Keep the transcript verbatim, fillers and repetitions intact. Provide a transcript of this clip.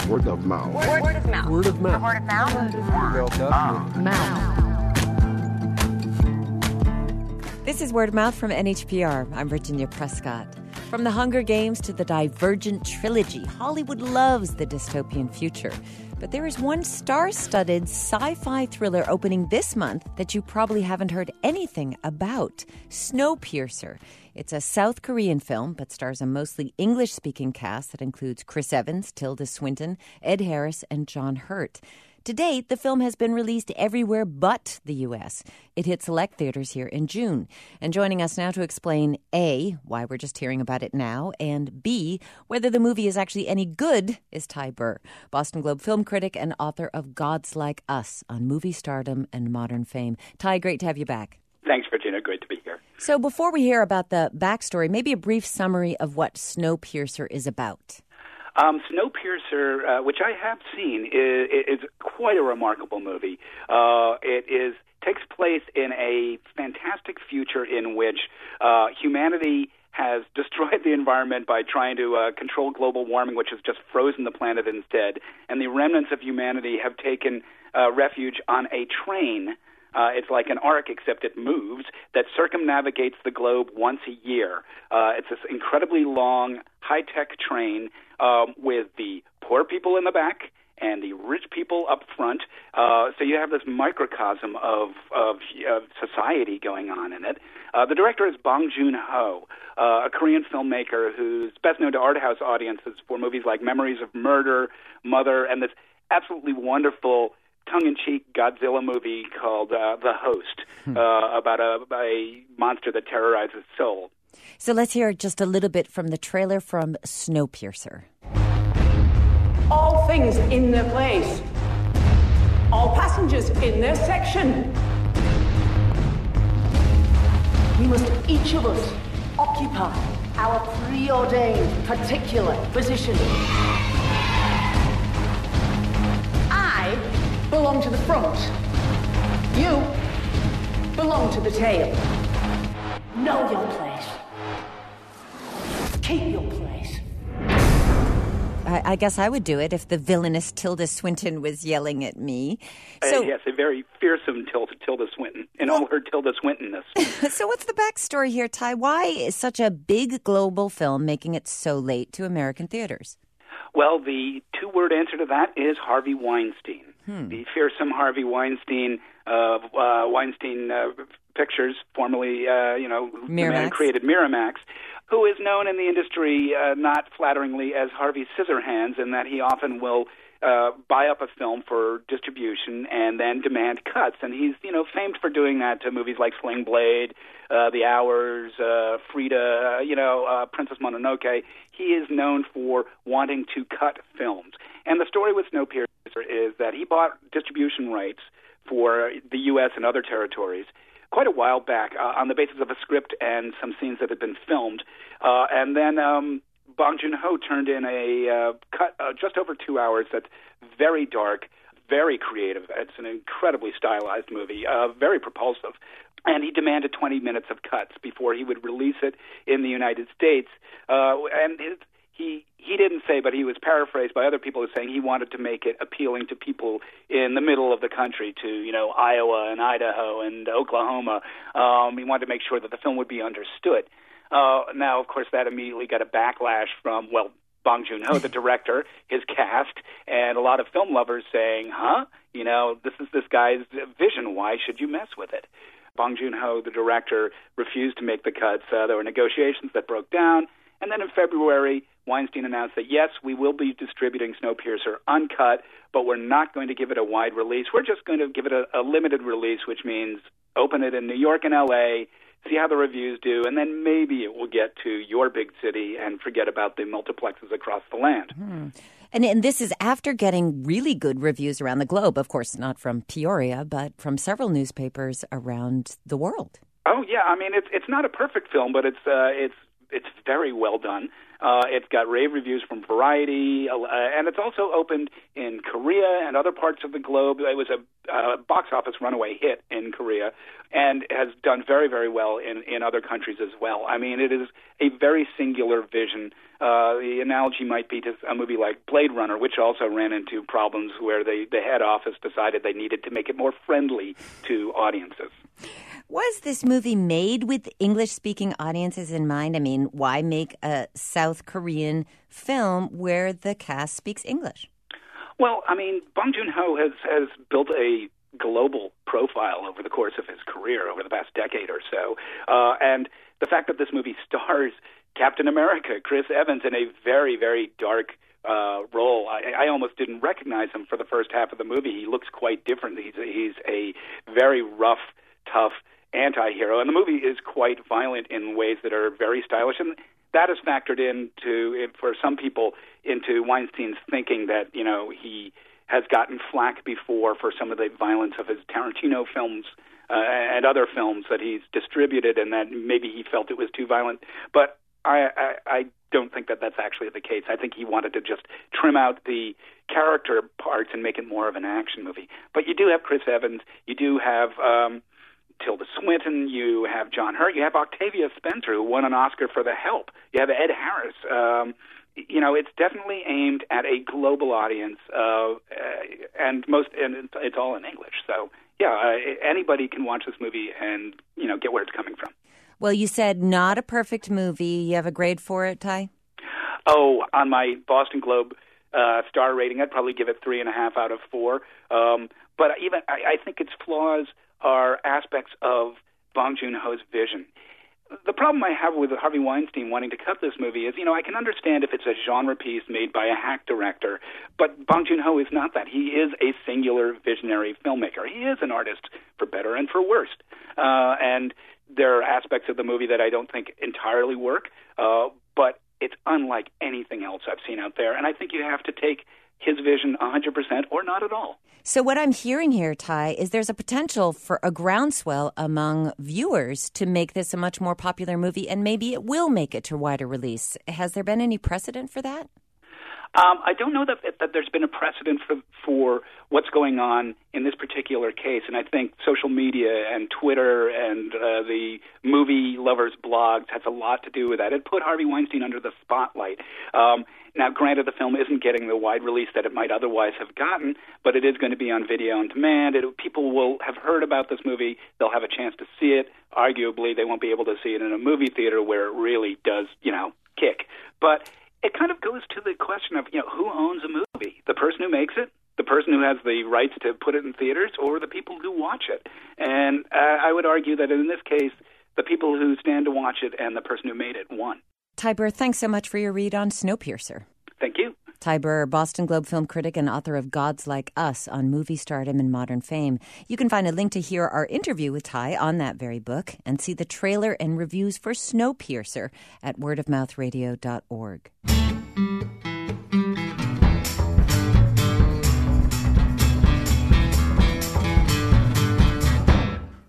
Word of mouth. Word, word of mouth. Word of mouth. Word of mouth. Word of mouth. Mouth. This is Word of Mouth from N H P R. I'm Virginia Prescott. From The Hunger Games to the Divergent trilogy, Hollywood loves the dystopian future. But there is one star-studded sci-fi thriller opening this month that you probably haven't heard anything about, Snowpiercer. It's a South Korean film, but stars a mostly English-speaking cast that includes Chris Evans, Tilda Swinton, Ed Harris, and John Hurt. To date, the film has been released everywhere but the U S. It hit select theaters here in June. And joining us now to explain A, why we're just hearing about it now, and B, whether the movie is actually any good, is Ty Burr, Boston Globe film critic and author of Gods Like Us on movie stardom and modern fame. Ty, great to have you back. Thanks, Virginia. Great to be here. So before we hear about the backstory, maybe a brief summary of what Snowpiercer is about. Um, Snowpiercer, uh, which I have seen, is, is quite a remarkable movie. Uh, it is takes place in a fantastic future in which uh, humanity has destroyed the environment by trying to uh, control global warming, which has just frozen the planet instead. And the remnants of humanity have taken uh, refuge on a train. Uh, it's like an ark, except it moves, that circumnavigates the globe once a year. Uh, it's this incredibly long, high-tech train um, with the poor people in the back and the rich people up front. Uh, so you have this microcosm of, of, of society going on in it. Uh, the director is Bong Joon-ho, uh, a Korean filmmaker who's best known to art house audiences for movies like Memories of Murder, Mother, and this absolutely wonderful tongue-in-cheek Godzilla movie called uh, The Host, hmm. uh, about a, a monster that terrorizes Seoul. So let's hear just a little bit from the trailer from Snowpiercer. All things in their place. All passengers in their section. We must each of us occupy our preordained particular position. I belong to the front. You belong to the tail. Know your place. Keep your place. I, I guess I would do it if the villainous Tilda Swinton was yelling at me. So, uh, yes, a very fearsome Tilda, Tilda Swinton in all her Tilda Swintonness. So what's the backstory here, Ty? Why is such a big global film making it so late to American theaters? Well, the two-word answer to that is Harvey Weinstein. Hmm. The fearsome Harvey Weinstein of uh, Weinstein uh, Pictures, formerly, uh, you know, the man who created Miramax, who is known in the industry uh, not flatteringly as Harvey Scissorhands, in that he often will uh, buy up a film for distribution and then demand cuts. And he's, you know, famed for doing that to movies like Sling Blade, uh, The Hours, uh, Frida, uh, you know, uh, Princess Mononoke. He is known for wanting to cut films. And the story with Snowpiercer is that he bought distribution rights for the U S and other territories quite a while back uh, on the basis of a script and some scenes that had been filmed. Uh, and then um, Bong Joon-ho turned in a uh, cut uh, just over two hours that's very dark, very creative. It's an incredibly stylized movie, uh, very propulsive. And he demanded twenty minutes of cuts before he would release it in the United States. Uh, and it, he he didn't say, but he was paraphrased by other people as saying he wanted to make it appealing to people in the middle of the country, to, you know, Iowa and Idaho and Oklahoma. Um, he wanted to make sure that the film would be understood. Uh, now, of course, that immediately got a backlash from, well, Bong Joon-ho, the director, his cast, and a lot of film lovers saying, huh, you know, this is this guy's vision. Why should you mess with it? Bong Joon-ho, the director, refused to make the cuts. Uh, there were negotiations that broke down. And then in February, Weinstein announced that, yes, we will be distributing Snowpiercer uncut, but we're not going to give it a wide release. We're just going to give it a, a limited release, which means open it in New York and L A, see how the reviews do, and then maybe it will get to your big city and forget about the multiplexes across the land. Hmm. And, and this is after getting really good reviews around the globe, of course, not from Peoria, but from several newspapers around the world. Oh, yeah. I mean, it's it's not a perfect film, but it's uh, it's it's very well done. Uh, it's got rave reviews from Variety, uh, and it's also opened in Korea and other parts of the globe. It was a uh, box office runaway hit in Korea and has done very, very well in, in other countries as well. I mean, it is a very singular vision. Uh, the analogy might be to a movie like Blade Runner, which also ran into problems where they, the head office decided they needed to make it more friendly to audiences. Was this movie made with English-speaking audiences in mind? I mean, why make a South Korean film where the cast speaks English? Well, I mean, Bong Joon-ho has, has built a global profile over the course of his career, over the past decade or so. Uh, and the fact that this movie stars Captain America, Chris Evans, in a very, very dark uh, role. I, I almost didn't recognize him for the first half of the movie. He looks quite different. He's, he's a very rough, tough anti-hero, and the movie is quite violent in ways that are very stylish, and that is factored into, for some people, into Weinstein's thinking that, you know, he has gotten flack before for some of the violence of his Tarantino films uh, and other films that he's distributed, and that maybe he felt it was too violent. But I, I, I don't think that that's actually the case. I think he wanted to just trim out the character parts and make it more of an action movie. But you do have Chris Evans, you do have Um, Tilda Swinton, you have John Hurt, you have Octavia Spencer, who won an Oscar for The Help. You have Ed Harris. Um, you know, it's definitely aimed at a global audience, uh, and most, and it's all in English. So, yeah, uh, anybody can watch this movie and, you know, get where it's coming from. Well, you said not a perfect movie. You have a grade for it, Ty? Oh, on my Boston Globe uh, star rating, I'd probably give it three and a half out of four. Um, but even I, I think its flaws are aspects of Bong Joon-ho's vision. The problem I have with Harvey Weinstein wanting to cut this movie is, you know, I can understand if it's a genre piece made by a hack director, but Bong Joon-ho is not that. He is a singular visionary filmmaker. He is an artist for better and for worse. Uh, and there are aspects of the movie that I don't think entirely work, uh, but it's unlike anything else I've seen out there. And I think you have to take his vision one hundred percent or not at all. So what I'm hearing here, Ty, is there's a potential for a groundswell among viewers to make this a much more popular movie, and maybe it will make it to wider release. Has there been any precedent for that? Um, I don't know that, that there's been a precedent for, for what's going on in this particular case, and I think social media and Twitter and uh, the movie lovers' blogs has a lot to do with that. It put Harvey Weinstein under the spotlight. Um, now, granted, the film isn't getting the wide release that it might otherwise have gotten, but it is going to be on video on demand. It, people will have heard about this movie. They'll have a chance to see it. Arguably, they won't be able to see it in a movie theater where it really does, you know, kick. But it kind of goes to the question of, you know, who owns a movie? The person who makes it, the person who has the rights to put it in theaters, or the people who watch it? And uh, I would argue that in this case, the people who stand to watch it and the person who made it won. Ty Burr, thanks so much for your read on Snowpiercer. Thank you. Ty Burr, Boston Globe film critic and author of Gods Like Us on movie stardom and modern fame. You can find a link to hear our interview with Ty on that very book and see the trailer and reviews for Snowpiercer at word of mouth radio dot org.